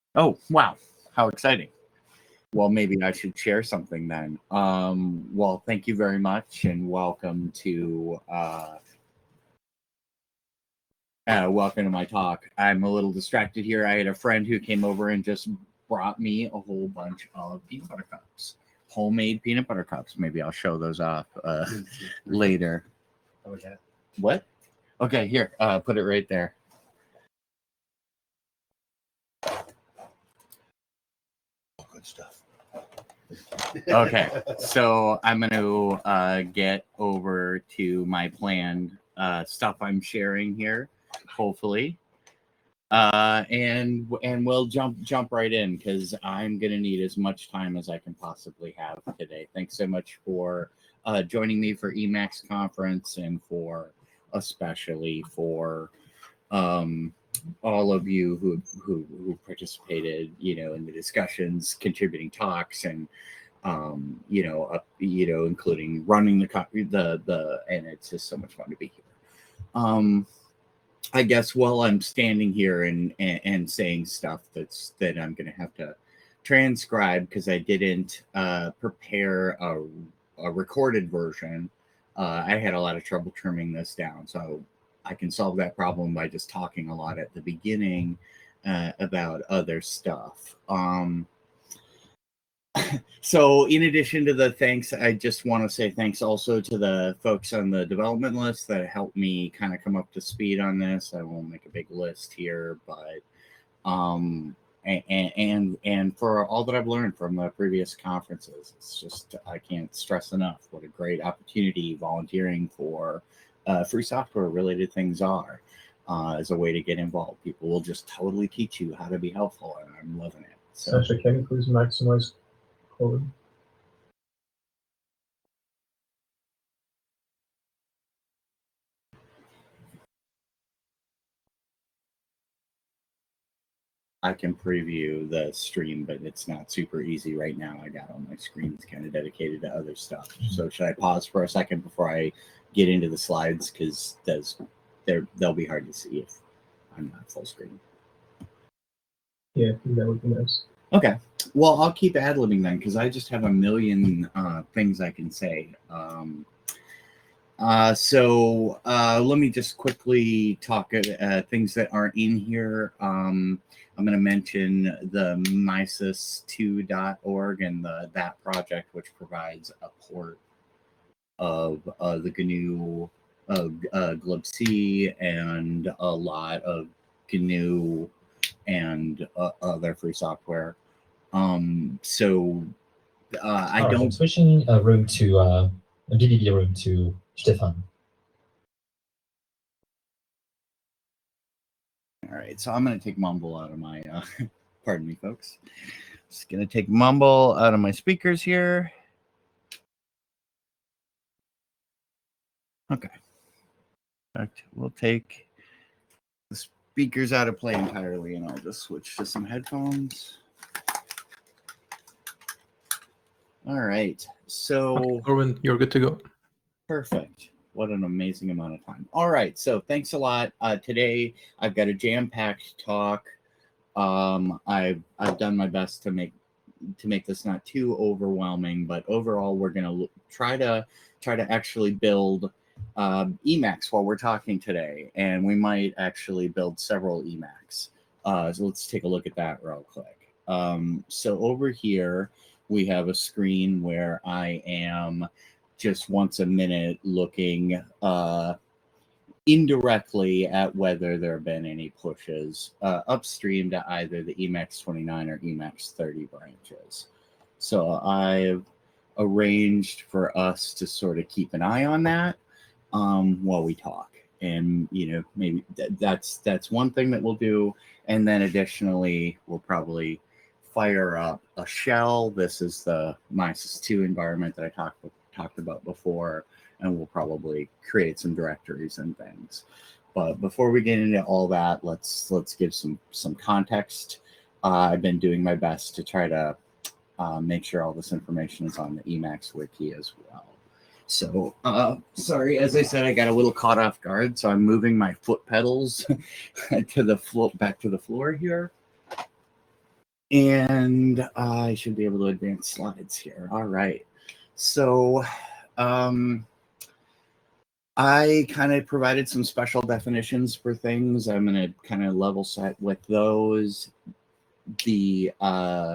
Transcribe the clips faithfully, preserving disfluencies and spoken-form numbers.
Oh, wow. How exciting. Well, maybe I should share something then. Um, well, thank you very much and welcome to uh, uh, welcome to my talk. I'm a little distracted here. I had a friend who came over and just brought me a whole bunch of peanut butter cups, homemade peanut butter cups. Maybe I'll show those off uh, later. Okay. What? Okay, here, uh, put it right there. Good stuff. Okay, so I'm going to uh, get over to my planned uh, stuff I'm sharing here, hopefully, uh, and and we'll jump jump right in because I'm going to need as much time as I can possibly have today. Thanks so much for uh, joining me for Emacs conference and for especially for um, all of you who, who who participated, you know, in the discussions, contributing talks, and um, you know, uh, you know, including running the co- the the, and it's just so much fun to be here. Um, I guess while I'm standing here and and, and saying stuff that's that I'm going to have to transcribe because I didn't uh, prepare a, a recorded version. Uh, I had a lot of trouble trimming this down, so I can solve that problem by just talking a lot at the beginning uh, about other stuff. Um, so in addition to the thanks, I just want to say thanks also to the folks on the development list that helped me kind of come up to speed on this. I won't make a big list here, but um and and and for all that I've learned from the previous conferences, it's just I can't stress enough what a great opportunity volunteering for uh, free software related things are uh, as a way to get involved. People will just totally teach you how to be helpful, and I'm loving it. So Sasha, can you please maximize code? I can preview the stream, but it's not super easy right now. I got all my screens kind of dedicated to other stuff. So should I pause for a second before I get into the slides? Because those they're they'll be hard to see if I'm not full screen. Yeah, I think that would be nice. Okay. Well, I'll keep ad-libbing then because I just have a million uh, things I can say. Um, Uh, so uh, let me just quickly talk uh, things that aren't in here. Um, I'm going to mention the Mises two dot org and the that project, which provides a port of uh, the G N U uh, uh, glibc and a lot of G N U and uh, other free software. Um, so uh, I All right, don't I'm switching a room to uh, a D D D room to Stefan. All right, so I'm going to take Mumble out of my, uh, pardon me, folks. Just going to take Mumble out of my speakers here. Okay. In fact, we'll take the speakers out of play entirely, and I'll just switch to some headphones. All right, so... Okay, Norman, you're good to go. Perfect. What an amazing amount of time. All right, so thanks a lot. Uh, today, I've got a jam-packed talk. Um, I've I've done my best to make to make this not too overwhelming, but overall, we're gonna try to try to actually build uh, Emacs while we're talking today, and we might actually build several Emacs. Uh, so let's take a look at that real quick. Um, so over here, we have a screen where I am just once a minute looking uh, indirectly at whether there have been any pushes uh, upstream to either the Emacs twenty-nine or Emacs thirty branches. So I've arranged for us to sort of keep an eye on that um, while we talk. And, you know, maybe th- that's that's one thing that we'll do. And then additionally, we'll probably fire up a shell. This is the Mises two environment that I talked talked about before, and we'll probably create some directories and things. But before we get into all that, let's let's give some some context. Uh, I've been doing my best to try to uh, make sure all this information is on the Emacs wiki as well. So, uh, sorry, as I said, I got a little caught off guard, so I'm moving my foot pedals to the floor, back to the floor here. And uh, I should be able to advance slides here. All right. So um, I kind of provided some special definitions for things. I'm going to kind of level set with those. The uh,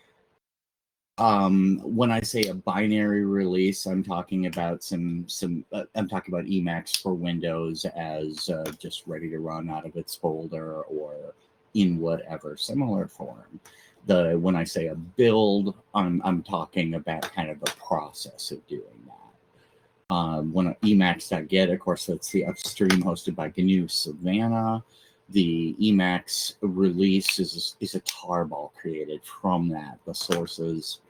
um, when I say a binary release, I'm talking about some some. Uh, I'm talking about Emacs for Windows as uh, just ready to run out of its folder or in whatever similar form. The when I say a build, I'm I'm talking about kind of the process of doing that. Um, when Emacs.get, of course, that's the upstream hosted by G N U Savannah. The Emacs release is is a tarball created from that. The sources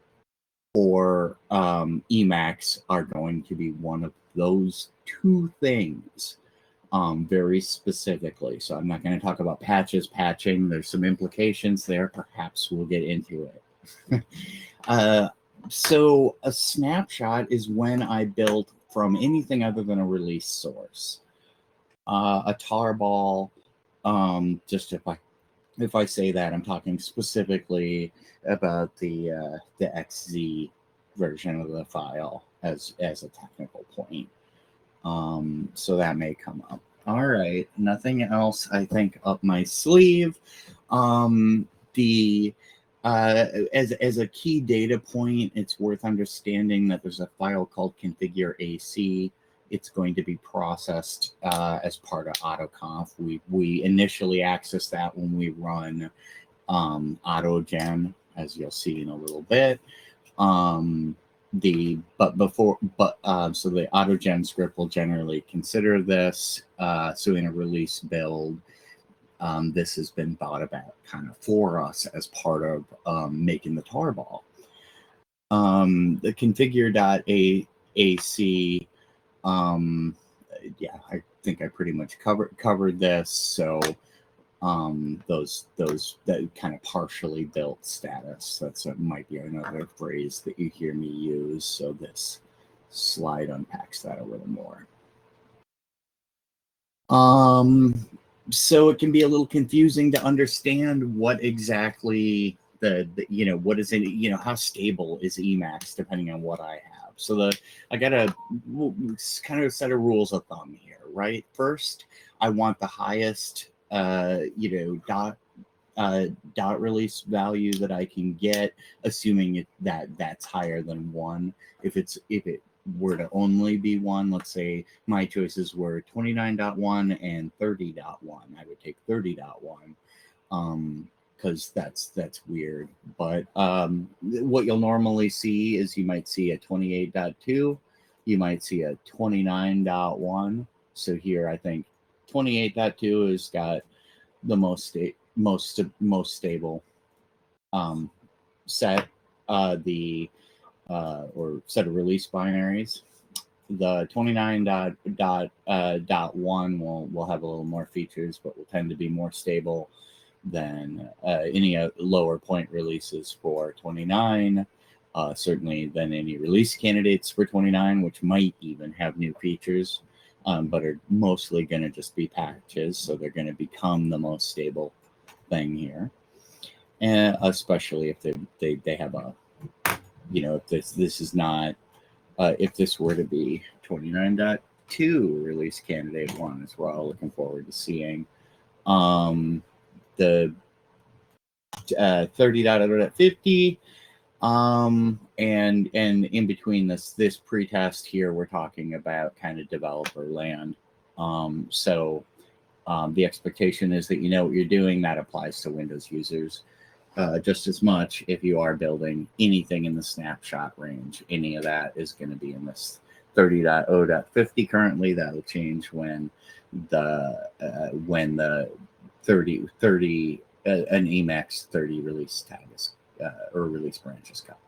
for um, Emacs are going to be one of those two things. Um, very specifically. So I'm not going to talk about patches, patching. There's some implications there. Perhaps we'll get into it. uh, so a snapshot is when I built from anything other than a release source. Uh, a tarball, um, just if I if I say that, I'm talking specifically about the uh, the X Z version of the file as as a technical point. Um, so that may come up. All right, nothing else I think up my sleeve. Um, the uh, as as a key data point, it's worth understanding that there's a file called configure A C. It's going to be processed uh, as part of AutoConf. We we initially access that when we run um, AutoGen, as you'll see in a little bit. Um, the but before but uh, so the AutoGen script will generally consider this. Uh, so in a release build, um, this has been thought about kind of for us as part of um, making the tarball. Um, the configure.ac, um, yeah, I think I pretty much covered covered this. So um those those that kind of partially built status, that's a, might be another phrase that you hear me use, so this slide unpacks that a little more. Um so it can be a little confusing to understand what exactly the, the you know what is it, you know how stable is Emacs depending on what I have. So the I got a kind of a set of rules of thumb here, right? First, I want the highest uh, you know, dot uh, dot release value that I can get, assuming it, that that's higher than one. If it's if it were to only be one, let's say my choices were twenty-nine point one and thirty point one, I would take thirty point one, um, because that's that's weird. But um, what you'll normally see is you might see a twenty-eight point two, you might see a twenty-nine point one. So here I think twenty-eight point two has got the most sta- most most stable um, set uh, the uh, or set of release binaries. The twenty-nine dot dot uh, dot one will will have a little more features, but will tend to be more stable than uh, any uh, lower point releases for twenty-nine. Uh, certainly than any release candidates for twenty-nine, which might even have new features. Um, but are mostly going to just be patches, so they're going to become the most stable thing here, and especially if they they, they have a, you know, if this this is not, uh, if this were to be twenty-nine point two release candidate one, as we're all looking forward to seeing. Um, the uh, thirty point fifty. Um, and and in between this this pretest here, we're talking about kind of developer land. Um, so um, the expectation is that you know what you're doing. That applies to Windows users uh, just as much. If you are building anything in the snapshot range, any of that is going to be in this thirty point zero point fifty currently. That'll change when the uh, when the thirty thirty uh, an Emacs thirty release tag is Uh, or release branches come.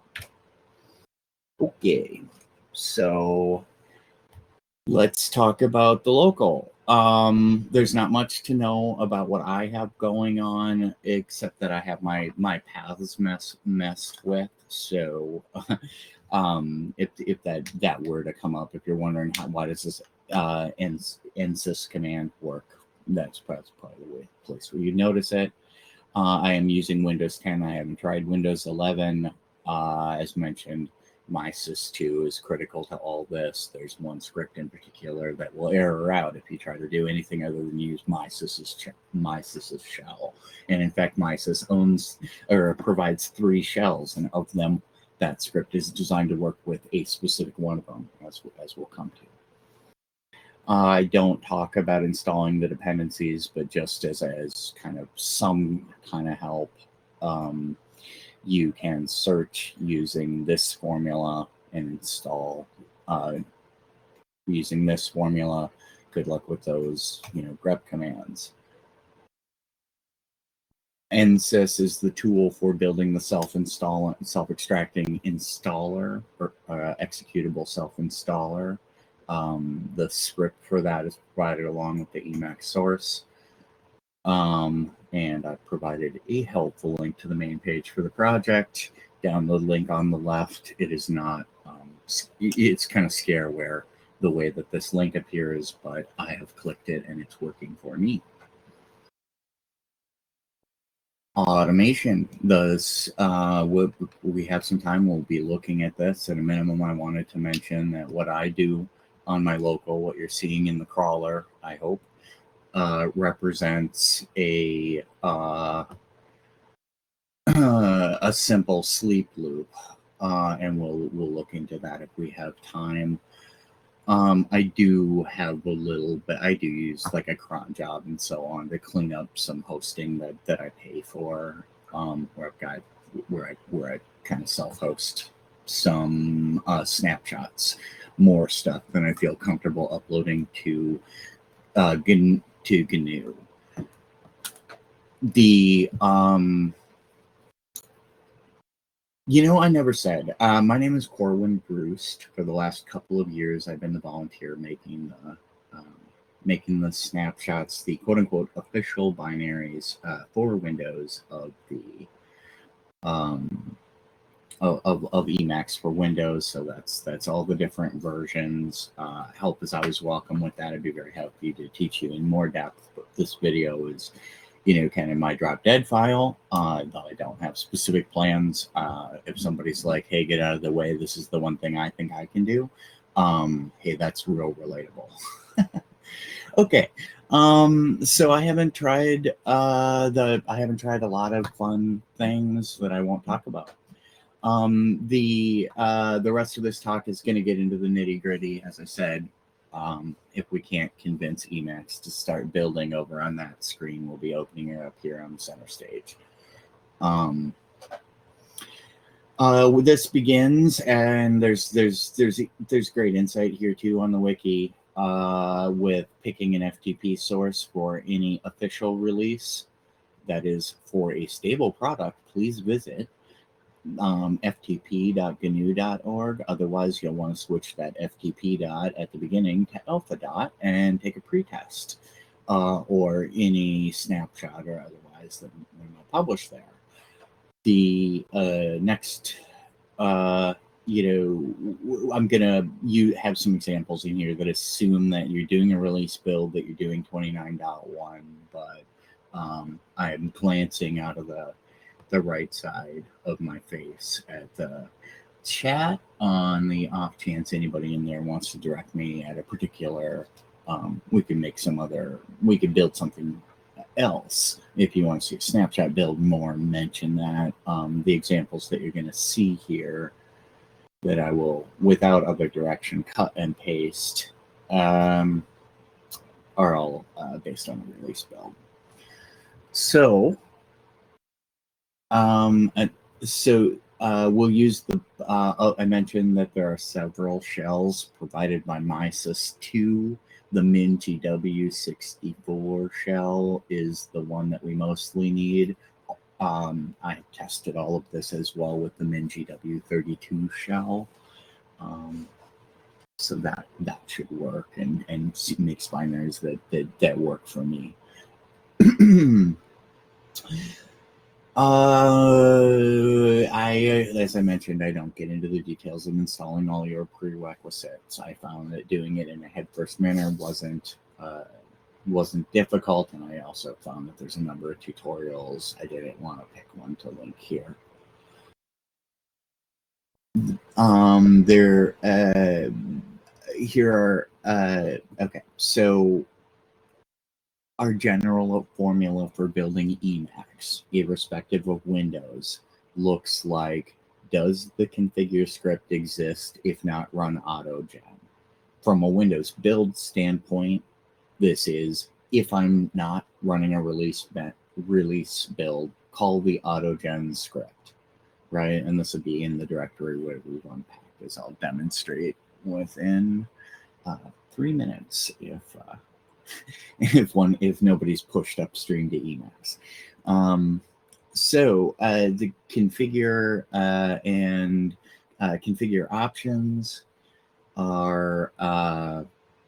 Okay, so let's talk about the local. Um, there's not much to know about what I have going on, except that I have my my paths mess messed with. So, um, if if that that were to come up, if you're wondering how why does this uh, N S Y S command work, that's, that's probably the way, place where you notice it. Uh, I am using Windows ten. I haven't tried Windows eleven. Uh, as mentioned, MySys two is critical to all this. There's one script in particular that will error out if you try to do anything other than use MySys's ch- MySys's shell. And in fact, MySys owns or provides three shells, and of them, that script is designed to work with a specific one of them, as as we'll come to. I don't talk about installing the dependencies, but just as as kind of some kind of help. Um, You can search using this formula and install uh, using this formula. Good luck with those, you know, grep commands. N S Y S is the tool for building the self-install, self-extracting installer or uh, executable self-installer. Um, the script for that is provided along with the Emacs source. Um, and I've provided a helpful link to the main page for the project. Download link on the left. It is not, um, it's kind of scareware the way that this link appears, but I have clicked it and it's working for me. Automation. Thus, uh, we, we have some time. We'll be looking at this. At a minimum, I wanted to mention that what I do on my local, what you're seeing in the crawler, I hope, Uh, represents a uh, a simple sleep loop, uh, and we'll we'll look into that if we have time. Um, I do have a little bit. I do use like a cron job and so on to clean up some hosting that that I pay for. Um, where I've got where I where I kind of self-host some uh, snapshots, more stuff than I feel comfortable uploading to uh, G- to G N U. The um, you know, I never said. Uh, my name is Corwin Bruce. For the last couple of years, I've been the volunteer making the um, making the snapshots, the quote unquote official binaries uh, for Windows of the um, of, of of Emacs for Windows. So that's that's all the different versions. Uh, help is always welcome with that. I'd be very happy to teach you in more depth. But this video is, you know, kind of my drop dead file, uh, though I don't have specific plans. Uh, if somebody's like, hey, get out of the way, this is the one thing I think I can do. Um, hey, that's real relatable. Okay. Um, so I haven't tried uh, the, I haven't tried a lot of fun things that I won't talk about. Um, the, uh, the rest of this talk is going to get into the nitty gritty, as I said. Um, if we can't convince Emacs to start building over on that screen, we'll be opening it up here on the center stage. Um, uh, this begins, and there's there's there's there's great insight here too on the wiki uh, with picking an F T P source for any official release that is for a stable product. Please visit Um, f t p dot g n u dot org. Otherwise, you'll want to switch that F T P dot at the beginning to alpha dot and take a pretest uh, or any snapshot or otherwise that we might publish there. The uh, next, uh, you know, I'm gonna you have some examples in here that assume that you're doing a release build, that you're doing twenty-nine point one, but um, I'm glancing out of the the right side of my face at the chat on the off chance anybody in there wants to direct me at a particular, um, we can make some other, we could build something else. If you want to see a snapshot build more, mention that. Um, the examples that you're going to see here that I will, without other direction, cut and paste um, are all uh, based on the release build. So, Um, and so uh, we'll use the, uh, oh, I mentioned that there are several shells provided by MySys two. The Min G W sixty-four shell is the one that we mostly need. Um, I tested all of this as well with the Min G W thirty-two shell. Um, so that that should work and, and makes binaries that, that, that work for me. Uh, I, as I mentioned, I don't get into the details of installing all your prerequisites. I found that doing it in a head-first manner wasn't uh, wasn't difficult, and I also found that there's a number of tutorials. I didn't want to pick one to link here. Um, there, uh, here are, uh, okay, so our general formula for building Emacs, irrespective of Windows, looks like, does the configure script exist? If not, run AutoGen. From a Windows build standpoint, this is, if I'm not running a release release build, call the AutoGen script, right? And this would be in the directory where we run packages. I'll demonstrate within uh, three minutes if uh, if one if nobody's pushed upstream to Emacs. Um, so uh, the configure uh, and uh, configure options are uh,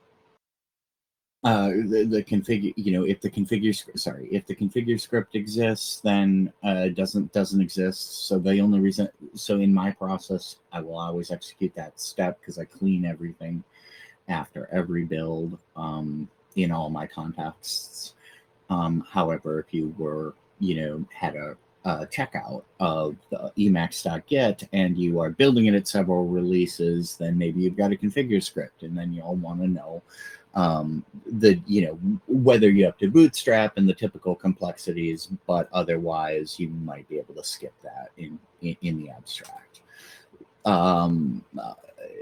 uh, the, the configure. You know, if the configure sorry, if the configure script exists, then uh, doesn't doesn't exist. So the only reason, so in my process, I will always execute that step because I clean everything after every build um, in all my contexts. Um, however, if you were, you know, had a, a checkout of the emacs.get and you are building it at several releases, then maybe you've got a configure script, and then you'll want to know um, the, you know, whether you have to bootstrap and the typical complexities, but otherwise you might be able to skip that in, in, in the abstract. Um, uh,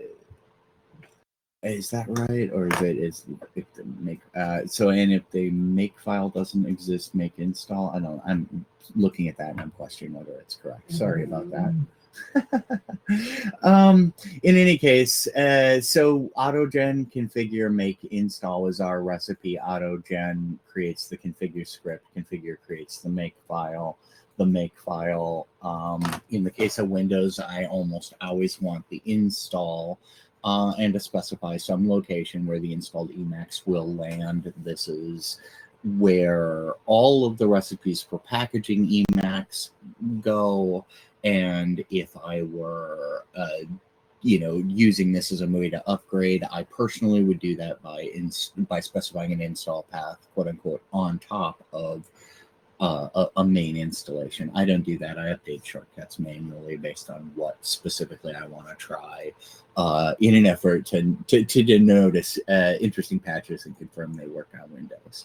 Is that right, or is it is if the make uh, so? And if the make file doesn't exist, make install. I don't. I'm looking at that and I'm questioning whether it's correct. Sorry about that. um, in any case, uh, so AutoGen configure make install is our recipe. AutoGen creates the configure script. Configure creates the make file. The make file. Um, in the case of Windows, I almost always want the install. Uh, and to specify some location where the installed Emacs will land. This is where all of the recipes for packaging Emacs go. And if I were, uh, you know, using this as a way to upgrade, I personally would do that by ins- by specifying an install path, quote unquote, on top of Uh, a, a main installation. I don't do that. I update shortcuts manually based on what specifically I want to try uh, in an effort to to, to notice uh, interesting patches and confirm they work on Windows,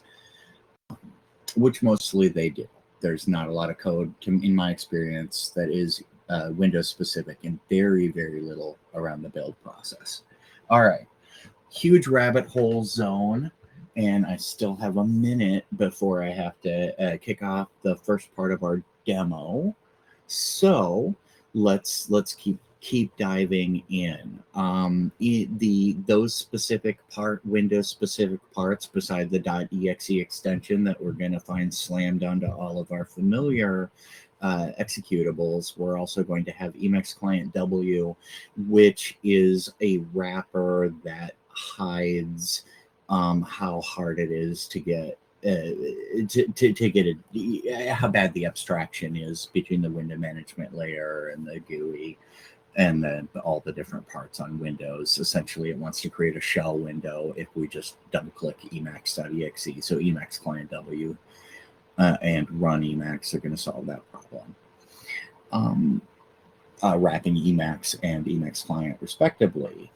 which mostly they do. There's not a lot of code, to, in my experience, that is uh, Windows specific, and very, very little around the build process. All right, huge rabbit hole zone. And I still have a minute before I have to uh, kick off the first part of our demo. So let's let's keep keep diving in. Um, the those specific part Windows specific parts beside the .exe extension that we're going to find slammed onto all of our familiar uh, executables. We're also going to have Emacs Client W, which is a wrapper that hides Um, how hard it is to get uh, to, to, to get a, how bad the abstraction is between the window management layer and the G U I and then all the different parts on Windows. Essentially, it wants to create a shell window if we just double click emacs.exe. So Emacs Client W uh, and run Emacs are going to solve that problem. Um, uh, wrapping Emacs and Emacs Client respectively.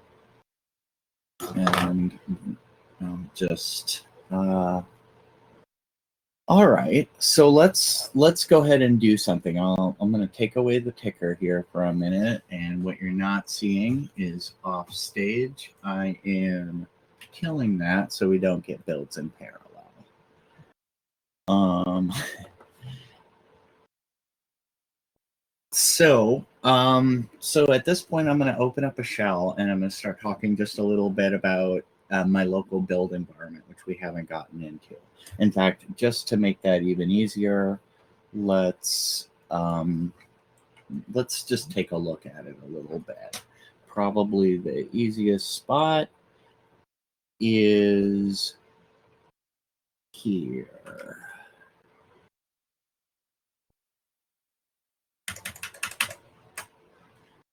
And um, just uh, all right. So let's let's go ahead and do something. I'll, I'm going to take away the ticker here for a minute, and what you're not seeing is off stage. I am killing that so we don't get builds in parallel. Um. So, um, so at this point, I'm going to open up a shell and I'm going to start talking just a little bit about uh, my local build environment, which we haven't gotten into. In fact, just to make that even easier, let's um, let's just take a look at it a little bit. Probably the easiest spot is here.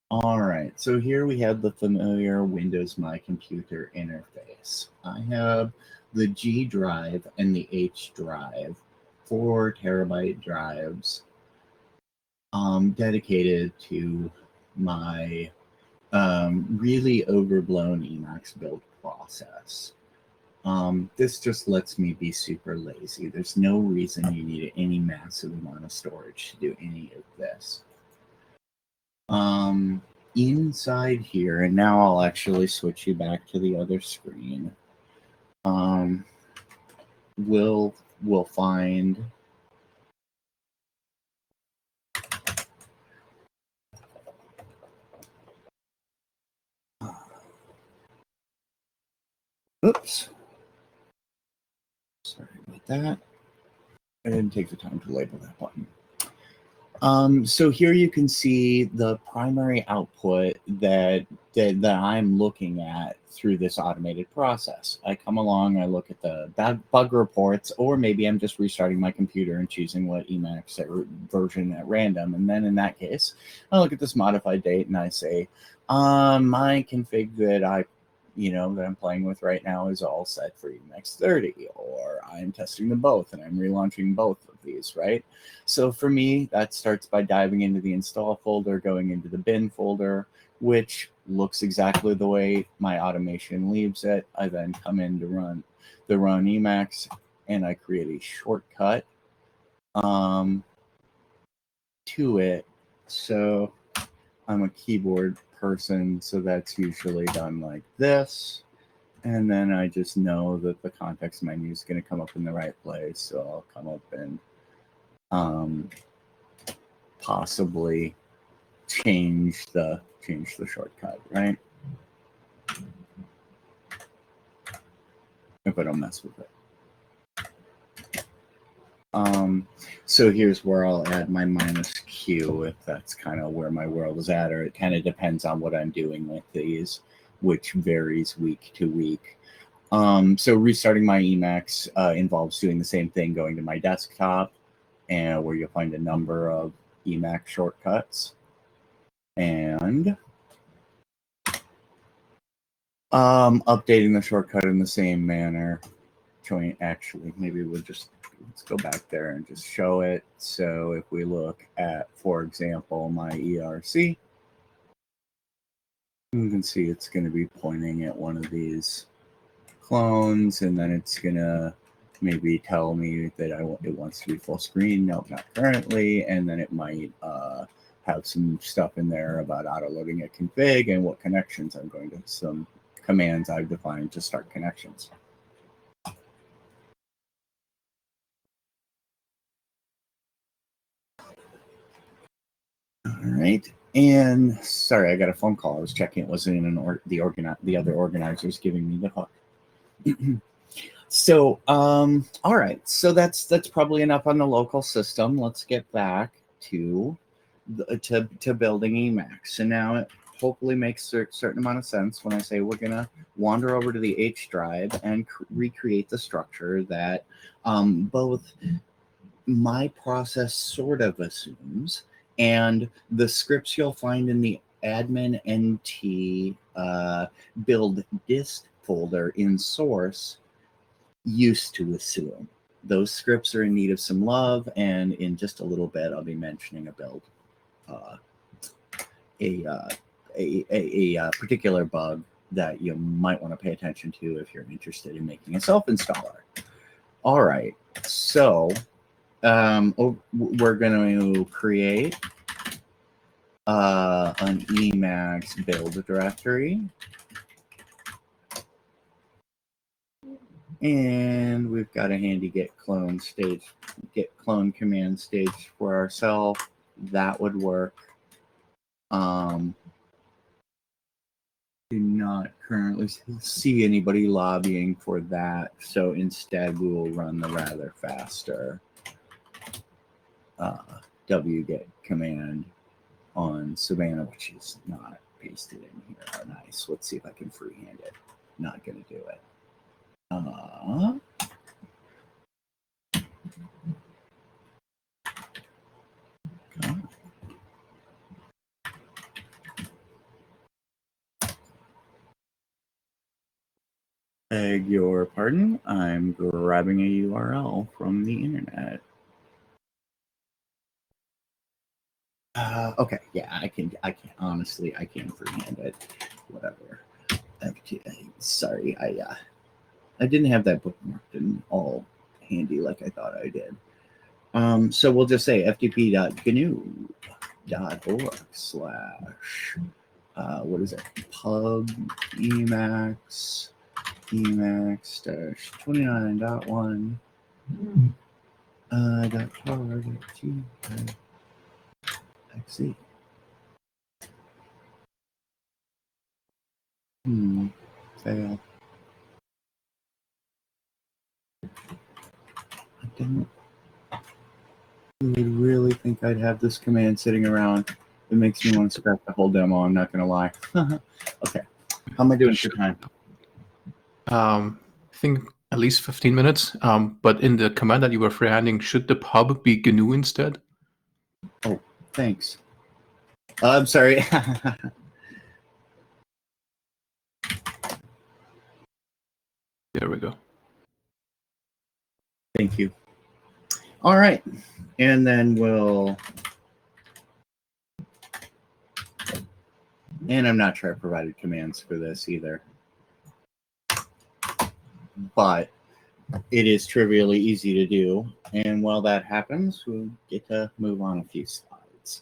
All right, so here we have the familiar Windows My Computer interface. I have the G drive and the H drive, four terabyte drives, um, dedicated to my um, really overblown Emacs build process. Um, this just lets me be super lazy. There's no reason you need any massive amount of storage to do any of this. Um, inside here, and now I'll actually switch you back to the other screen. Um, we'll we'll find oops. Sorry about that. I didn't take the time to label that button. Um, so here you can see the primary output that, that that I'm looking at through this automated process. I come along, I look at the bug, bug reports, or maybe I'm just restarting my computer and choosing what Emacs version at random. And then in that case, I look at this modified date and I say, um, my config that I you know, that I'm playing with right now is all set for Emacs thirty, or I'm testing them both and I'm relaunching both of these, right? So for me, that starts by diving into the install folder, going into the bin folder, which looks exactly the way my automation leaves it. I then come in to run the run Emacs and I create a shortcut um, to it. So I'm a keyboard person, so that's usually done like this. And then I just know that the context menu is going to come up in the right place. So I'll come up and um, possibly change the change the shortcut, right? If I don't mess with it. Um, so here's where I'll add my minus Q if that's kind of where my world is at, or it kind of depends on what I'm doing with these, which varies week to week. Um, so restarting my Emacs uh, involves doing the same thing, going to my desktop, and where you'll find a number of Emacs shortcuts, and um, updating the shortcut in the same manner. Join actually, maybe we'll just let's go back there and just show it. So if we look at, for example, my E R C, you can see it's going to be pointing at one of these clones, and then it's going to maybe tell me that I want, it wants to be full screen. No, not currently. And then it might uh, have some stuff in there about auto loading a config and what connections I'm going to, some commands I've defined to start connections. All right, and sorry, I got a phone call. I was checking it wasn't in an or the organi the other organizers giving me the hook. So, um, all right, so that's that's probably enough on the local system. Let's get back to the, to to building Emacs. So now it hopefully makes a certain amount of sense when I say we're gonna wander over to the H drive and recreate the structure that um, both my process sort of assumes, and the scripts you'll find in the admin nt uh, build dist folder in source used to assume. Those scripts are in need of some love, and in just a little bit, I'll be mentioning a build, uh, a, uh, a, a, a particular bug that you might want to pay attention to if you're interested in making a self-installer. All right, so um, we're going to create uh, an Emacs build directory. And we've got a handy get clone stage, get clone command stage for ourselves. That would work. Um, do not currently see anybody lobbying for that. So instead we will run the rather faster uh, wget command on Savannah, which is not pasted in here. Oh, nice. Let's see if I can freehand it. Not going to do it. Uh, Beg your pardon. I'm grabbing a U R L from the internet. Uh, okay, yeah, I can. I can honestly, I can freehand it. Whatever. Sorry, I uh, I didn't have that bookmarked and all handy like I thought I did. Um, so we'll just say f t p dot g n u dot org slash uh, what is it? Pub Emacs Emacs dash twenty nine dot one uh dot tar dot t x e. Hmm. Fail. I didn't really, really think I'd have this command sitting around. It makes me want to scrap the whole demo, I'm not going to lie. Okay. How am I doing for time? Um, I think at least fifteen minutes. Um, but in the command that you were freehanding, should the pub be G N U instead? Oh, thanks. Uh, I'm sorry. There we go. Thank you. All right. And then we'll... And I'm not sure I provided commands for this either. But it is trivially easy to do. And while that happens, we'll get to move on a few slides.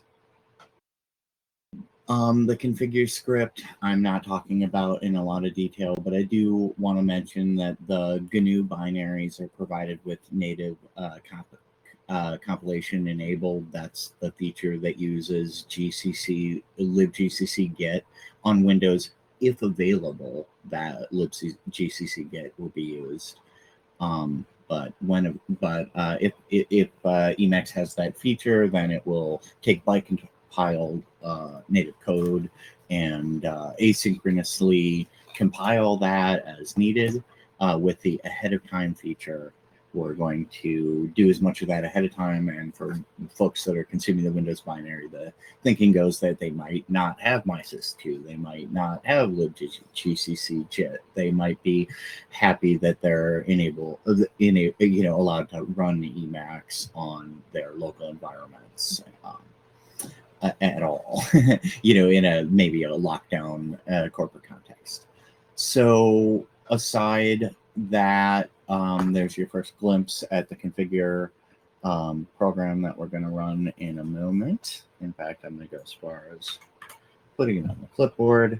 Um, the configure script, I'm not talking about in a lot of detail, but I do want to mention that the G N U binaries are provided with native uh, comp uh, compilation enabled. That's the feature that uses G C C, libgcc get on Windows. If available, that libgcc get will be used. Um, but when, but uh, if if, if uh, Emacs has that feature, then it will take byte compiled uh, native code and uh, asynchronously compile that as needed. Uh, with the ahead of time feature, we're going to do as much of that ahead of time. And for folks that are consuming the Windows binary, the thinking goes that they might not have MySys two, they might not have libgcc JIT, they might be happy that they're enable, in a, you know, allowed to run Emacs on their local environments. Um, at all, you know, in a maybe a lockdown uh, corporate context. So aside that, um, there's your first glimpse at the configure um, program that we're going to run in a moment. In fact, I'm going to go as far as putting it on the clipboard.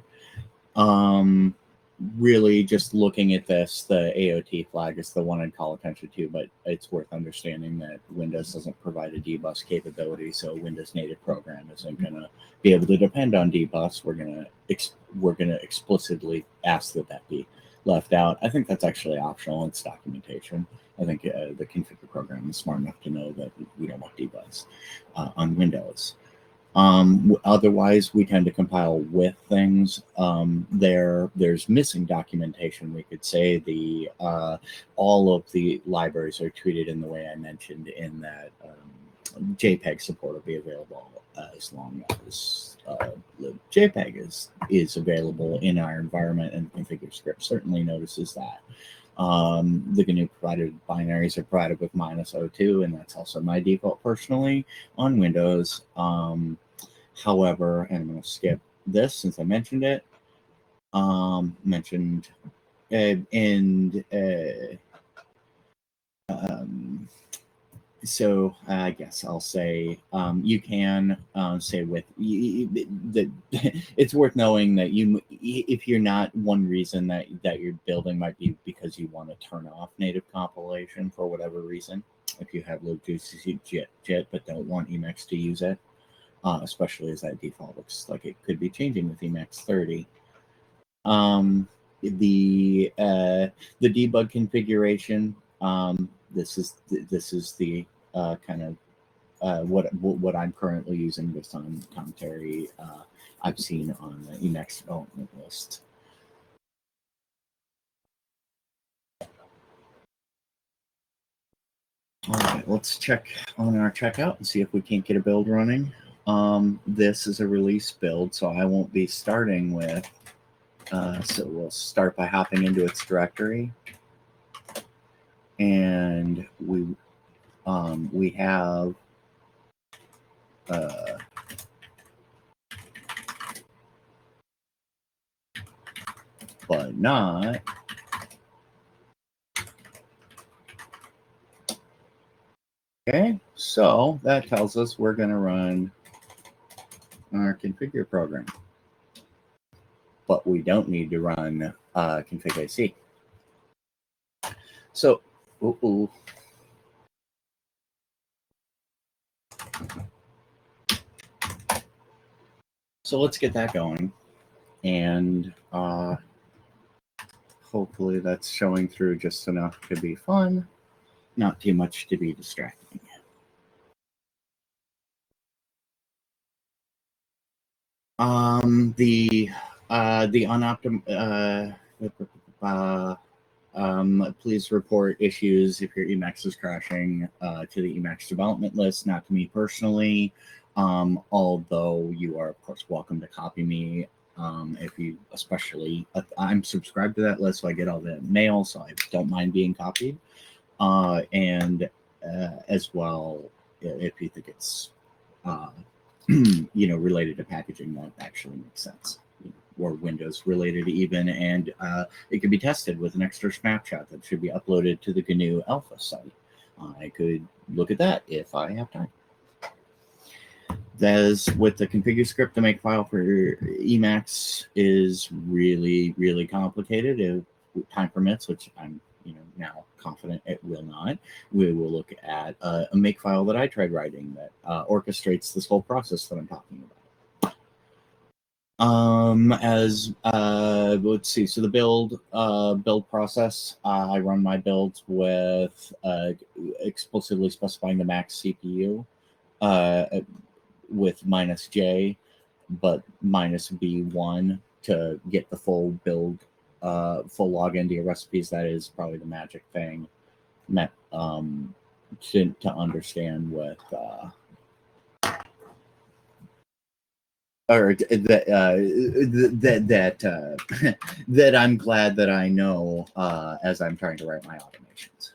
Um, really just looking at this, the A O T flag is the one I'd call attention to, but it's worth understanding that Windows doesn't provide a dbus capability, so Windows native program isn't going to be able to depend on dbus. We're going to ex we're going to explicitly ask that that be left out. I think that's actually optional. It's documentation. I think uh, the configure program is smart enough to know that we don't want dbus uh, on Windows. Um, otherwise, we tend to compile with things. Um, there, there's missing documentation. We could say the uh, all of the libraries are treated in the way I mentioned, in that um, JPEG support will be available as long as uh, the JPEG is is available in our environment, and configure script certainly notices that. Um, the G N U provided binaries are provided with minus O two, and that's also my default personally on Windows. Um, however, and I'm going to skip this since I mentioned it. Um, mentioned uh, and uh, um, so I guess I'll say um, you can uh, say with that. It's worth knowing that you, if you're not, one reason that that you're building might be because you want to turn off native compilation for whatever reason. If you have libgcc JIT, JIT but don't want Emacs to use it, uh, especially as that default looks like it could be changing with Emacs thirty. Um, the uh, the debug configuration. Um, this is this is the uh, kind of uh, what what I'm currently using based on commentary uh, I've seen on the Emacs development list. All right, let's check on our checkout and see if we can't get a build running. Um, this is a release build, so I won't be starting with Uh, so we'll start by hopping into its directory, and we um, we have uh, but not okay. So that tells us we're going to run our configure program, but we don't need to run uh, config A C. So, ooh, ooh. So let's get that going, and uh, hopefully that's showing through just enough to be fun, not too much to be distracting. Um, the uh, the unoptim uh, uh, um, please report issues if your Emacs is crashing uh, to the Emacs development list, not to me personally. Um, although you are of course welcome to copy me um, if you, especially uh, I'm subscribed to that list, so I get all the mail, so I don't mind being copied. Uh, and uh, as well, if you think it's uh, you know, related to packaging, that actually makes sense, or Windows related even, and uh, it could be tested with an extra snapshot that should be uploaded to the G N U Alpha site. Uh, I could look at that if I have time. There's with the configure script, the make file for Emacs is really, really complicated. If time permits, which I'm you know now confident it will not, we will look at uh, a make file that I tried writing that uh, orchestrates this whole process that I'm talking about. Um, as uh, let's see, so the build uh, build process, uh, I run my builds with uh, explicitly specifying the max C P U uh, with minus J, but minus B one to get the full build. Uh, full login to your recipes. That is probably the magic thing met, um, to, to understand with uh, or that uh, that that uh, that I'm glad that I know uh, as I'm trying to write my automations.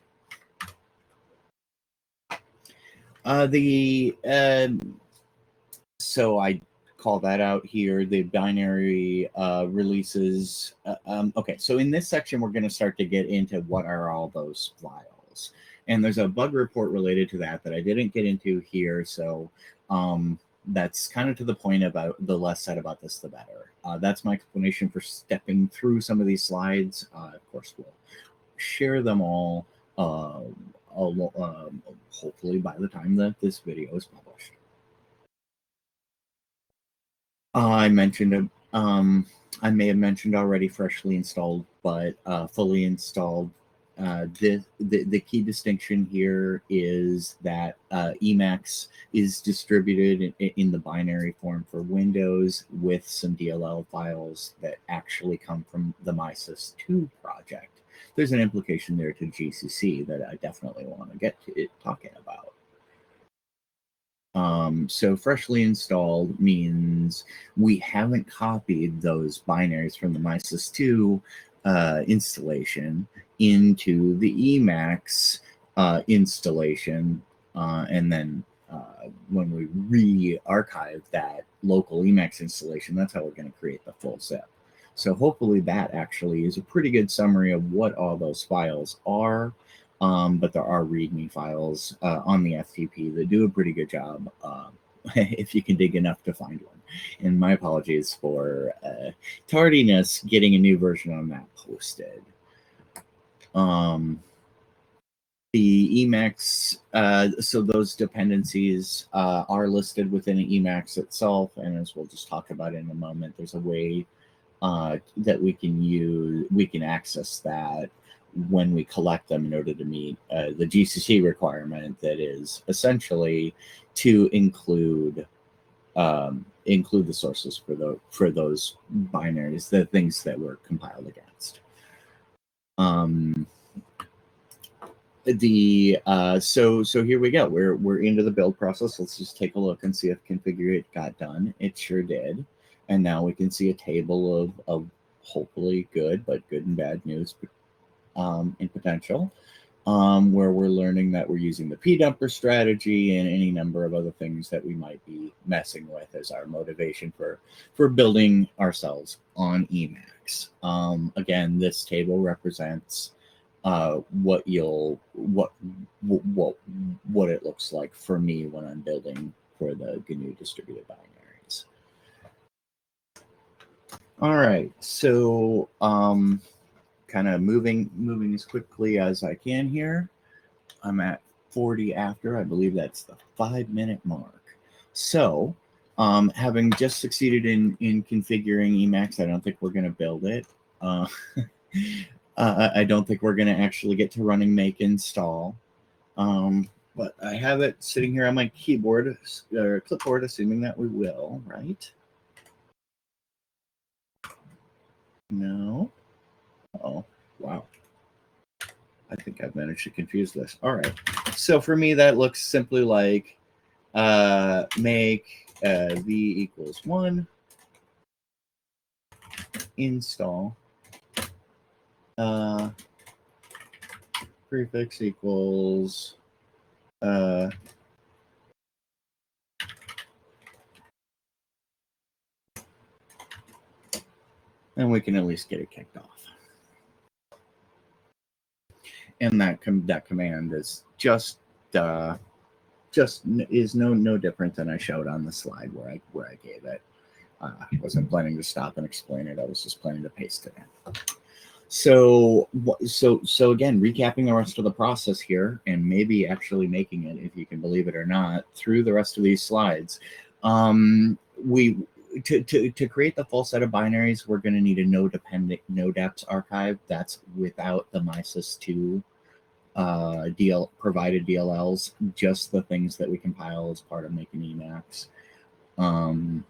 Uh, the um, so I call that out here, the binary uh, releases. Uh, um, okay, so in this section, we're going to start to get into what are all those files. And there's a bug report related to that that I didn't get into here. So um, that's kind of to the point about the less said about this, the better. Uh, that's my explanation for stepping through some of these slides. Uh, of course, we'll share them all, uh, all um, hopefully by the time that this video is published. Uh, I mentioned, um, I may have mentioned already freshly installed, but uh, fully installed. Uh, the, the, the key distinction here is that uh, Emacs is distributed in, in the binary form for Windows with some D L L files that actually come from the MySys two project. There's an implication there to G C C that I definitely want to get to it talking about. Um, so freshly installed means we haven't copied those binaries from the MySys two uh, installation into the Emacs uh, installation, uh, and then uh, when we re-archive that local Emacs installation, that's how we're going to create the full zip. So hopefully that actually is a pretty good summary of what all those files are. Um, but there are README files uh, on the F T P that do a pretty good job uh, if you can dig enough to find one. And my apologies for uh, tardiness getting a new version on that posted. Um, the Emacs, uh, so those dependencies uh, are listed within Emacs itself, and as we'll just talk about in a moment, there's a way uh, that we can use, we can access that when we collect them in order to meet uh, the G C C requirement that is essentially to include um, include the sources for the for those binaries, the things that were compiled against. Um, the uh, so so here we go. We're we're into the build process. Let's just take a look and see if configure it got done. It sure did, and now we can see a table of of hopefully good, but good and bad news um, in potential, um, where we're learning that we're using the P-dumper strategy and any number of other things that we might be messing with as our motivation for, for building ourselves on Emacs. Um, again, this table represents uh, what you'll, what, what, what it looks like for me when I'm building for the G N U distributed binaries. All right, so um, kind of moving moving as quickly as I can here. I'm at forty after. I believe that's the five minute mark. So um, having just succeeded in in configuring Emacs, I don't think we're going to build it. Uh, uh, I don't think we're going to actually get to running make install. Um, but I have it sitting here on my keyboard or clipboard, assuming that we will, right? No. Oh, wow. I think I've managed to confuse this. All right. So for me, that looks simply like uh, make uh, v equals one, install, uh, prefix equals uh, and we can at least get it kicked off. And that com that command is just uh, just is no no different than I showed on the slide where I where I gave it. Uh, I wasn't planning to stop and explain it. I was just planning to paste it in. So so so again, recapping the rest of the process here, and maybe actually making it, if you can believe it or not, through the rest of these slides. Um, we to to to create the full set of binaries, we're going to need a no dependent no deps archive. That's without the MySys two uh D L provided D L Ls, just the things that we compile as part of making Emacs. Um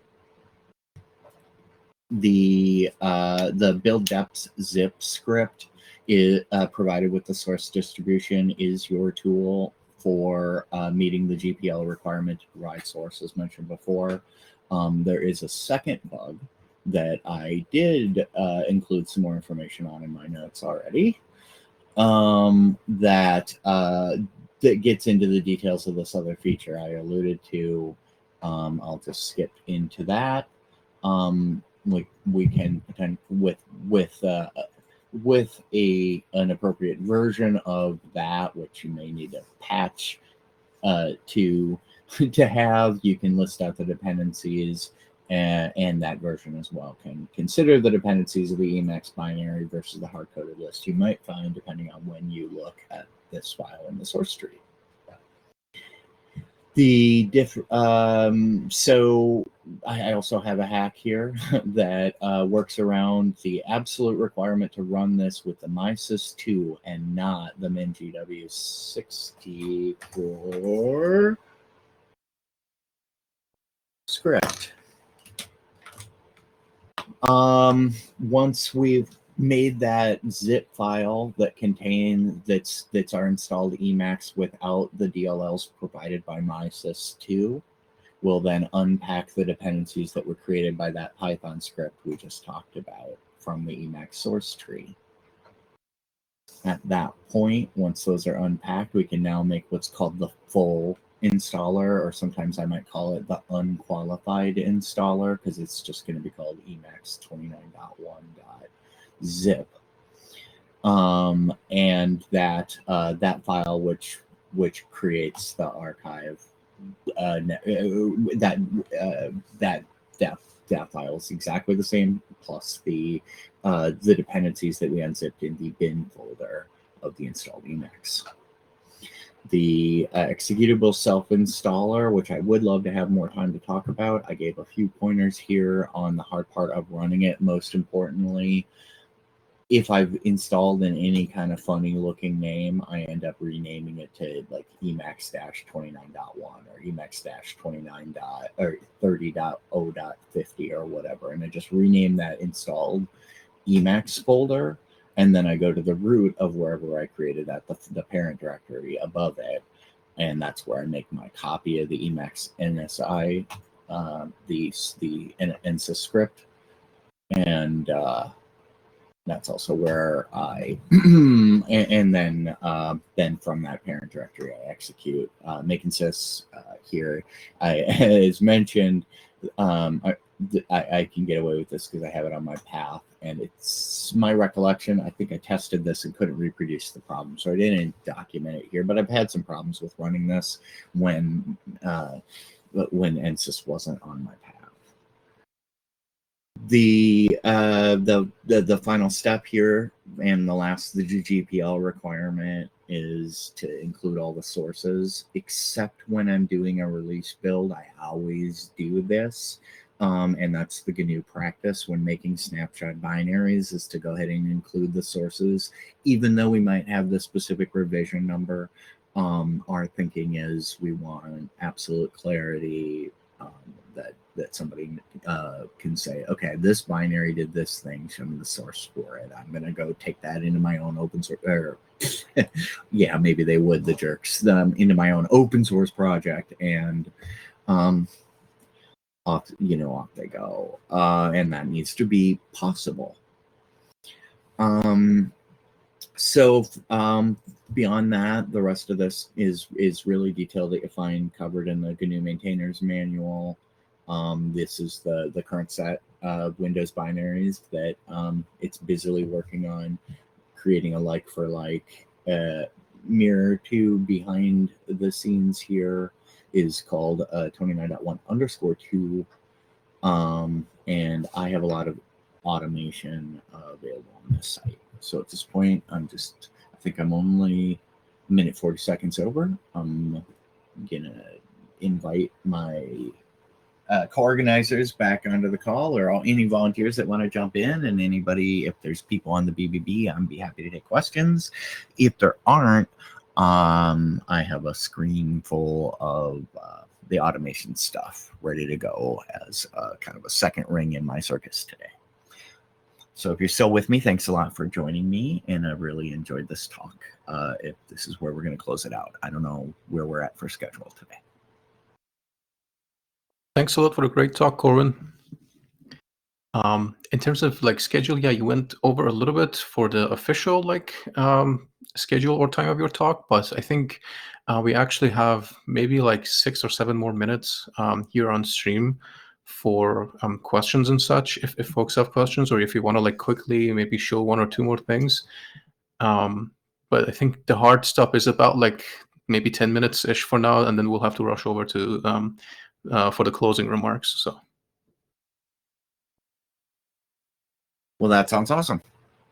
the uh the build deps zip script is uh, provided with the source distribution is your tool for uh, meeting the G P L requirement to provide source, as mentioned before. Um, there is a second bug that I did uh, include some more information on in my notes already. Um, that uh, that gets into the details of this other feature I alluded to. Um, I'll just skip into that. Um, we we can pretend with with uh, with a an appropriate version of that, which you may need to patch uh, to to have. You can list out the dependencies. And, and that version as well can consider the dependencies of the Emacs binary versus the hard-coded list you might find depending on when you look at this file in the source tree. The diff um, so I also have a hack here that uh, works around the absolute requirement to run this with the MySys two and not the MinGW sixty-four script. Um, once we've made that zip file that contain that's that's our installed Emacs without the D L Ls provided by MySys two, we'll then unpack the dependencies that were created by that Python script we just talked about from the Emacs source tree. At that point, once those are unpacked, we can now make what's called the full installer, or sometimes I might call it the unqualified installer, because it's just going to be called Emacs twenty-nine dot one dot zip. Um, and that uh, that file, which which creates the archive, uh, that uh, that that that file is exactly the same, plus the uh, the dependencies that we unzipped in the bin folder of the installed Emacs. The uh, executable self-installer, which I would love to have more time to talk about. I gave a few pointers here on the hard part of running it. Most importantly, if I've installed in any kind of funny looking name, I end up renaming it to like Emacs twenty-nine dot one or Emacs twenty-nine or thirty dot zero dot fifty or whatever. And I just rename that installed Emacs folder. And then I go to the root of wherever I created that, the, the parent directory above it. And that's where I make my copy of the Emacs N S I, uh, the, the N S I script. And, uh, That's also where I, and, and then uh, then from that parent directory, I execute uh, make insys uh, here. I, as mentioned, um, I, I, I can get away with this because I have it on my path, and it's my recollection. I think I tested this and couldn't reproduce the problem, so I didn't document it here. But I've had some problems with running this when uh, when insys wasn't on my path. The, uh, the the the final step here, and the last the G P L requirement, is to include all the sources. Except when I'm doing a release build, I always do this, um, and that's the G N U practice when making snapshot binaries, is to go ahead and include the sources, even though we might have the specific revision number. Um, our thinking is we want absolute clarity, um, that that somebody uh, can say, okay, this binary did this thing, show me the source for it. I'm going to go take that into my own open source, or yeah, maybe they would, the jerks, um, into my own open source project, and um, off, you know, off they go. Uh, and that needs to be possible. Um, so um, beyond that, the rest of this is is really detailed that you find covered in the G N U Maintainers Manual. Um, this is the, the current set of Windows binaries that um, it's busily working on, creating a like for like. Uh, mirror to behind the scenes here is called uh, twenty-nine point one underscore two. Um, and I have a lot of automation uh, available on this site. So at this point, I'm just, I think I'm only a minute forty seconds over. I'm gonna invite my uh, co-organizers back onto the call, or all, any volunteers that want to jump in, and anybody, if there's people on the B B B, I'd be happy to take questions. If there aren't, um, I have a screen full of uh, the automation stuff ready to go as uh, kind of a second ring in my circus today. So if you're still with me, thanks a lot for joining me, and I really enjoyed this talk. Uh, if this is where we're going to close it out, I don't know where we're at for schedule today. Thanks a lot for the great talk, Corwin. Um, in terms of like schedule, yeah, you went over a little bit for the official like um, schedule or time of your talk, but I think uh, we actually have maybe like six or seven more minutes um, here on stream for um, questions and such. If, if folks have questions, or if you want to like quickly maybe show one or two more things. Um, but I think the hard stuff is about like maybe ten minutes ish for now, and then we'll have to rush over to um, uh, for the closing remarks. So. Well, that sounds awesome.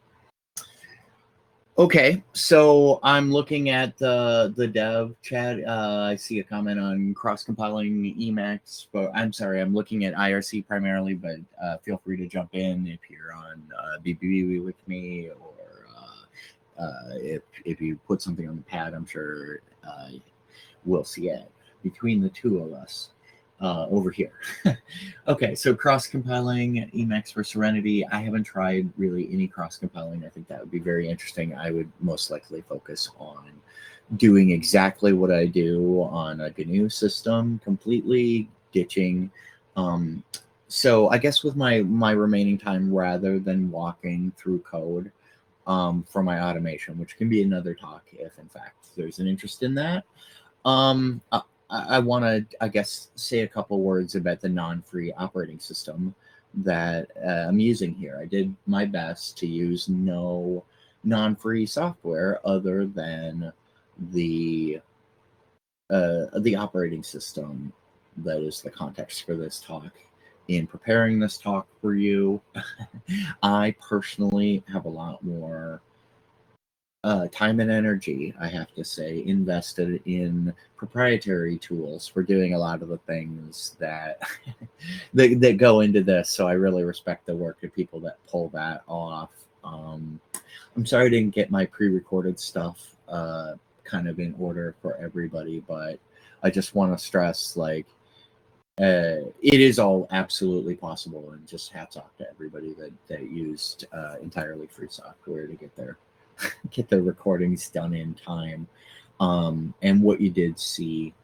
Okay, so I'm looking at the the dev chat. Uh, I see a comment on cross-compiling Emacs, but I'm sorry, I'm looking at I R C primarily, but uh, feel free to jump in if you're on uh, B B B with me, or uh, uh, if, if you put something on the pad, I'm sure uh, we'll see it between the two of us. Uh, over here. Okay, so cross-compiling Emacs for Serenity. I haven't tried really any cross-compiling. I think that would be very interesting. I would most likely focus on doing exactly what I do on a G N U system, completely ditching. Um, so I guess with my, my remaining time, rather than walking through code um, for my automation, which can be another talk if in fact there's an interest in that, um, uh, I want to, I guess, say a couple words about the non-free operating system that uh, I'm using here. I did my best to use no non-free software other than the uh, the operating system that is the context for this talk. In preparing this talk for you, I personally have a lot more Uh, time and energy, I have to say, invested in proprietary tools for doing a lot of the things that, that that go into this. So I really respect the work of people that pull that off. Um, I'm sorry I didn't get my pre-recorded stuff uh, kind of in order for everybody, but I just want to stress, like, uh, it is all absolutely possible, and just hats off to everybody that, that used uh, entirely free software to get there. Get the recordings done in time. Um, and what you did see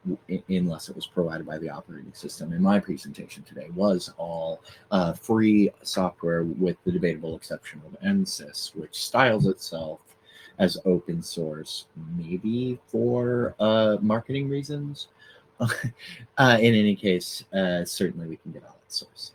w- unless it was provided by the operating system. And my presentation today was all uh, free software with the debatable exception of N S Y S, which styles itself as open source, maybe for uh, marketing reasons. uh, in any case, uh, certainly we can get all that source.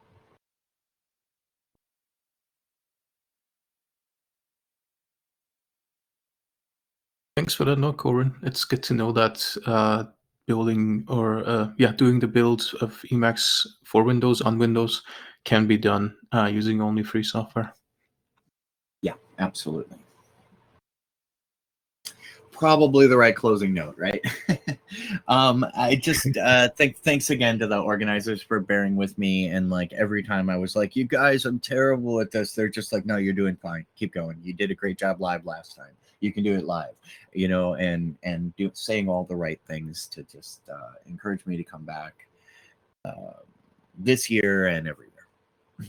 Thanks for that, no, Corin. It's good to know that uh, building or uh, yeah, doing the build of Emacs for Windows on Windows can be done uh, using only free software. Yeah, absolutely. Probably the right closing note, right? um, I just uh, think thanks again to the organizers for bearing with me. And like every time I was like, "You guys, I'm terrible at this," they're just like, "No, you're doing fine. Keep going. You did a great job live last time. You can do it live." You know, and and do, saying all the right things to just uh, encourage me to come back uh, this year and every year.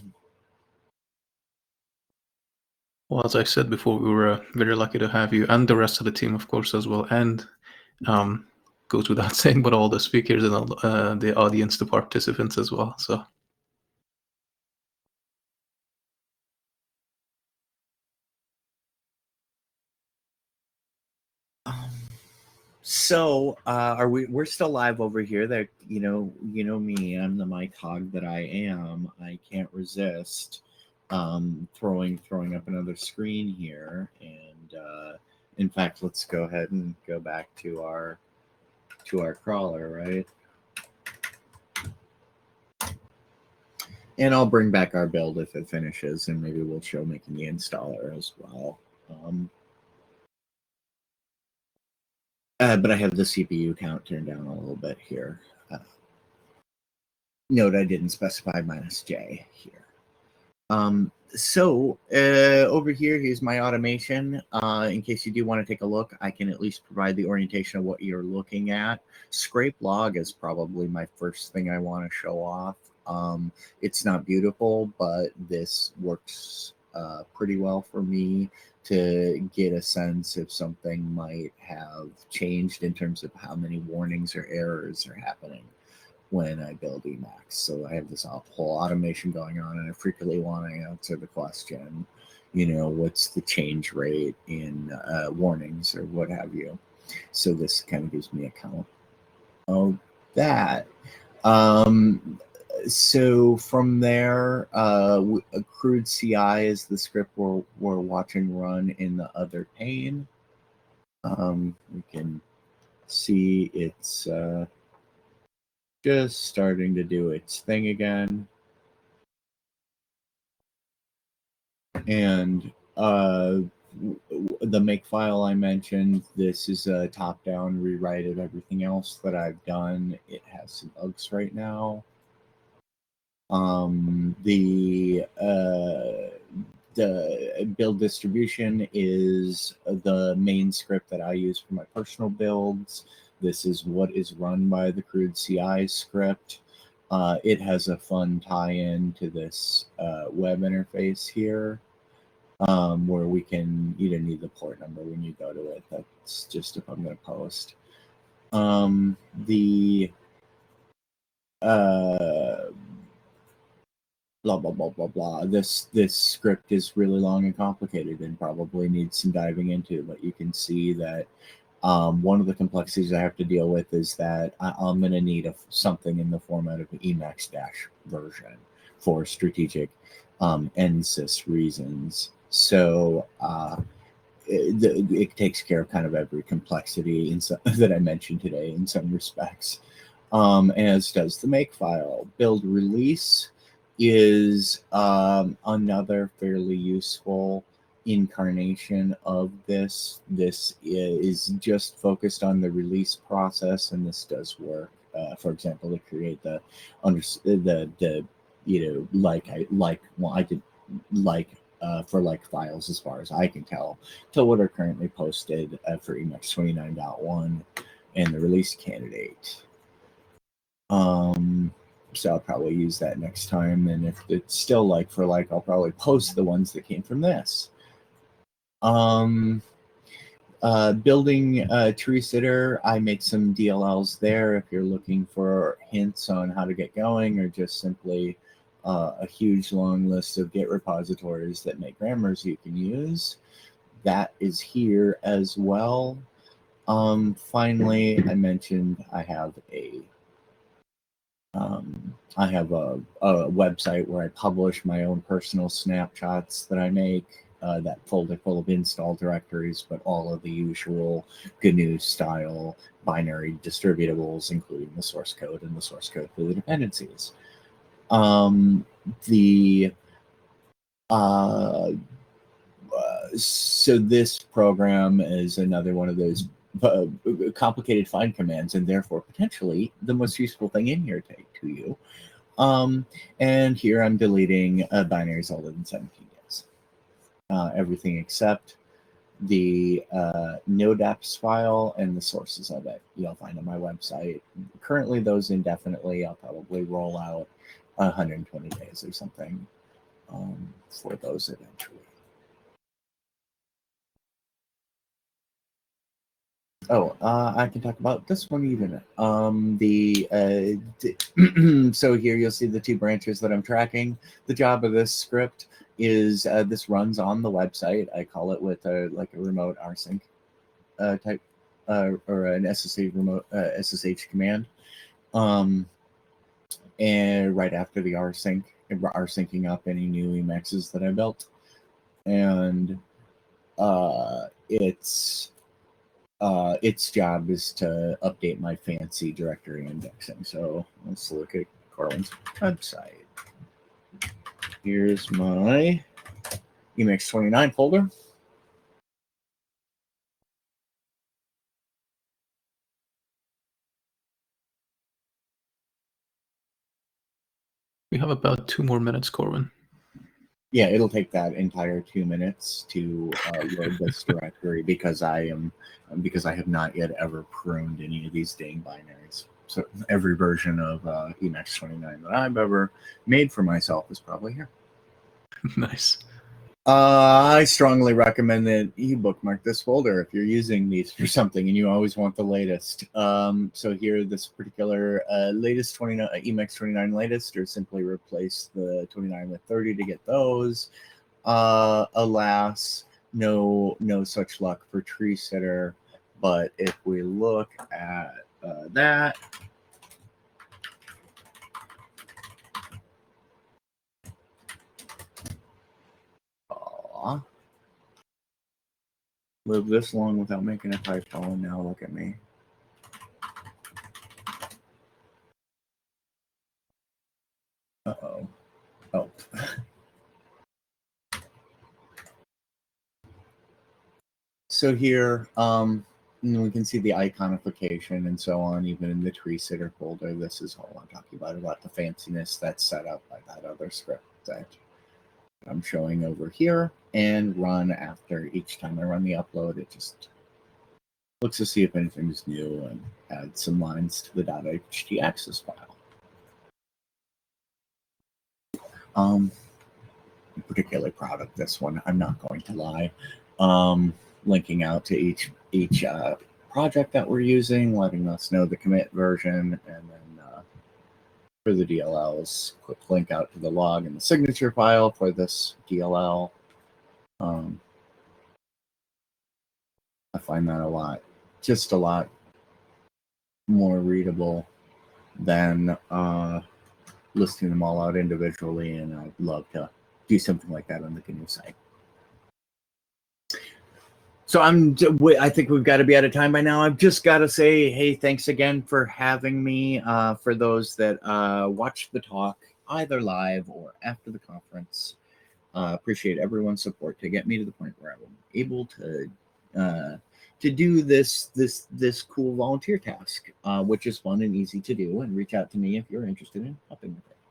Well, as I said before, we were uh, very lucky to have you and the rest of the team, of course, as well. And um, goes without saying, but all the speakers and all, uh, the audience, the participants as well. So. Um, so uh, are we? We're still live over here. That you know, you know me. I'm the mic hog that I am. I can't resist um, throwing throwing up another screen here. And uh, in fact, let's go ahead and go back to our to our crawler, right? And I'll bring back our build if it finishes, and maybe we'll show making the installer as well. Um, Uh, but I have the C P U count turned down a little bit here. Uh, note I didn't specify minus J here. Um, so uh, over here, here's my automation. Uh, in case you do want to take a look, I can at least provide the orientation of what you're looking at. Scrape log is probably my first thing I want to show off. Um, it's not beautiful, but this works uh, pretty well for me to get a sense if something might have changed in terms of how many warnings or errors are happening when I build Emacs. So I have this whole automation going on, and I frequently want to answer the question, you know, what's the change rate in uh, warnings or what have you. So this kind of gives me a count of that. Um, so from there, uh, Crude C I is the script we're, we're watching run in the other pane. Um, we can see it's uh, just starting to do its thing again. And uh, the make file I mentioned, this is a top-down rewrite of everything else that I've done. It has some bugs right now. Um, the uh, the build distribution is the main script that I use for my personal builds. This is what is run by the Crude C I script. Uh, it has a fun tie-in to this uh, web interface here, um, where we can, you don't need the port number when you go to it. That's just if I'm going to post. Um, the uh, blah blah blah blah blah. This this script is really long and complicated and probably needs some diving into. But you can see that um, one of the complexities I have to deal with is that I, I'm going to need a, something in the format of an Emacs dash version for strategic um, N S Y S reasons. So uh, it, it takes care of kind of every complexity in some, that I mentioned today in some respects, um, as does the make file. Build release is um, another fairly useful incarnation of this. This is just focused on the release process, and this does work. Uh, for example, to create the under the the you know like I like well I did like uh, for like files as far as I can tell to what are currently posted uh, for Emacs twenty-nine point one and the release candidate. Um, so I'll probably use that next time, and if it's still like for like, I'll probably post the ones that came from this. Um, uh, building uh, Tree Sitter, I make some D L Ls there if you're looking for hints on how to get going, or just simply uh, a huge long list of Git repositories that make grammars you can use. That is here as well. Um, finally, I mentioned I have a um, I have a, a website where I publish my own personal snapshots that I make. Uh, that folder full of install directories, but all of the usual G N U style binary distributables, including the source code and the source code for the dependencies. Um, the uh, uh, so this program is another one of those uh, complicated find commands, and therefore potentially the most useful thing in here to, to you. Um, and here I'm deleting uh, binaries older than seventeen days. Uh, everything except the uh, nodeps file and the sources of it you'll find on my website. Currently those indefinitely. I'll probably roll out one hundred twenty days or something um, for those eventually. Oh, uh, I can talk about this one even. Um, the uh, so here you'll see the two branches that I'm tracking. The job of this script is uh, this runs on the website. I call it with a like a remote rsync uh, type uh, or an S S H remote uh, S S H command. Um, and right after the rsync, rsyncing up any new Emacs that I built, and uh, it's. Uh, its job is to update my fancy directory indexing. So let's look at Corwin's website. Here's my Emacs twenty-nine folder. We have about two more minutes, Corwin. Yeah, it'll take that entire two minutes to uh, load this directory because I am because I have not yet ever pruned any of these dang binaries. So every version of uh, Emacs twenty-nine that I've ever made for myself is probably here. Nice. Uh, I strongly recommend that you bookmark this folder if you're using these for something and you always want the latest. Um, so here, this particular uh, latest twenty-nine Emacs twenty-nine latest, or simply replace the twenty-nine with thirty to get those. Uh, alas, no, no such luck for Tree Sitter. But if we look at uh, that. Live this long without making a typo, and now look at me. Uh-oh. Oh. So here, um, we can see the iconification and so on, even in the Tree Sitter folder. This is all I'm talking about, about the fanciness that's set up by that other script that I'm showing over here, and run after each time I run the upload. It just looks to see if anything's new and adds some lines to the .htaccess file. Um, I'm particularly proud of this one, I'm not going to lie. Um, linking out to each each uh, project that we're using, letting us know the commit version, and then uh, for the D L Ls, quick link out to the log and the signature file for this D L L. Um, I find that a lot, just a lot more readable than uh, listing them all out individually, and I'd love to do something like that on the G N U site. So I'm, I think we've got to be out of time by now. I've just got to say, hey, thanks again for having me. Uh, for those that uh, watched the talk, either live or after the conference, uh, appreciate everyone's support to get me to the point where I'm able to uh, to do this this this cool volunteer task, uh, which is fun and easy to do. And reach out to me if you're interested in helping with it.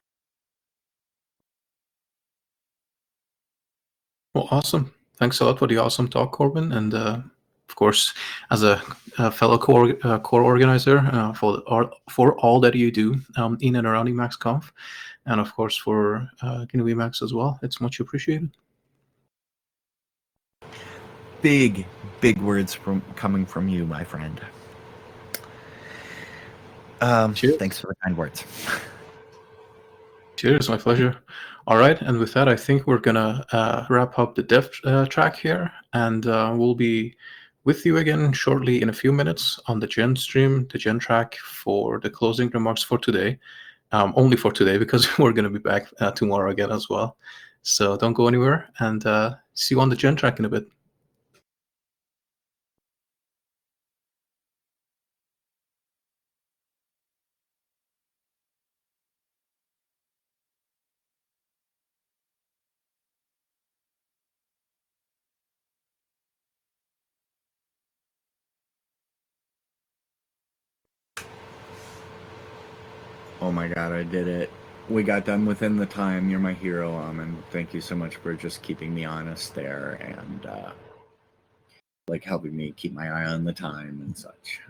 Well, awesome. Thanks a lot for the awesome talk, Corbin. And uh, of course, as a, a fellow core, uh, core organizer, uh, for, all, for all that you do um, in and around EmacsConf, and of course for uh, G N U Emacs as well. It's much appreciated. Big, big words from coming from you, my friend. Um, Cheers. thanks for the kind words. Cheers, my pleasure. All right, and with that, I think we're gonna uh, wrap up the dev uh, track here, and uh, we'll be with you again shortly in a few minutes on the Gen stream, the Gen track for the closing remarks for today. Um, only for today, because we're gonna be back uh, tomorrow again as well. So don't go anywhere, and uh, see you on the Gen track in a bit. Oh my god, I did it. We got done within the time. You're my hero, Amin. Thank you so much for just keeping me honest there and uh, like helping me keep my eye on the time and such.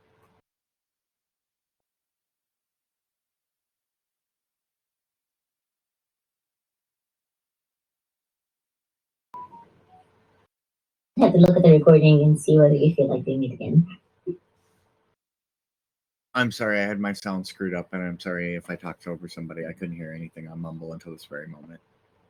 I have to look at the recording and see whether you feel like doing it again. I'm sorry, I had my sound screwed up, and I'm sorry if I talked over somebody. I couldn't hear anything on Mumble until this very moment.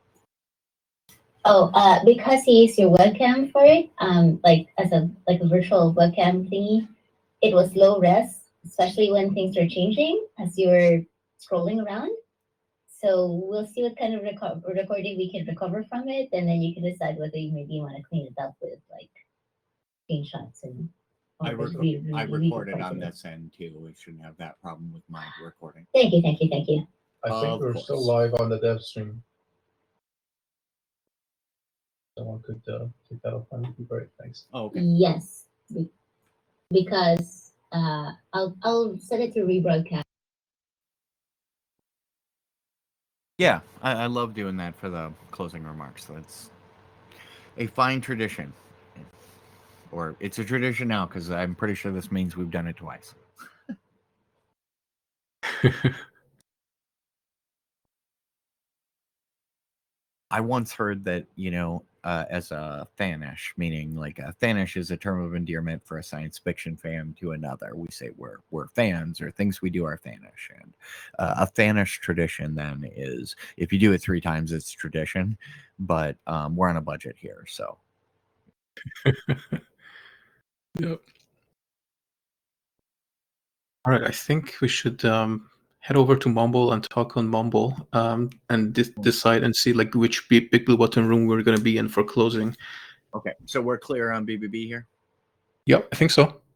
Oh, uh, because he used your webcam for it, um, like as a like a virtual webcam thingy, it was low res, especially when things are changing as you were scrolling around. So we'll see what kind of reco- recording we can recover from it, and then you can decide whether you maybe want to clean it up with like screenshots and. I, or rec- re- re- I re- recorded re- on this end too. We shouldn't have that problem with my recording. Thank you, thank you, thank you. I think Of we're course. still live on the dev stream. Someone could uh, take that offline. Would be great. Thanks. Oh, okay. Yes, be- because uh, I'll I'll set it to rebroadcast. Yeah, I, I love doing that for the closing remarks. That's a fine tradition. Or it's a tradition now, because I'm pretty sure this means we've done it twice. I once heard that, you know, uh, as a fanish, meaning like a fanish is a term of endearment for a science fiction fan to another. We say we're we're fans, or things we do are fanish. And uh, a fanish tradition then is if you do it three times, it's tradition. But um, we're on a budget here, so. Yep. All right, I think we should um, head over to Mumble and talk on Mumble um, and de- decide and see like which big, big blue button room we're going to be in for closing. Okay, so we're clear on B B B here? Yep, I think so.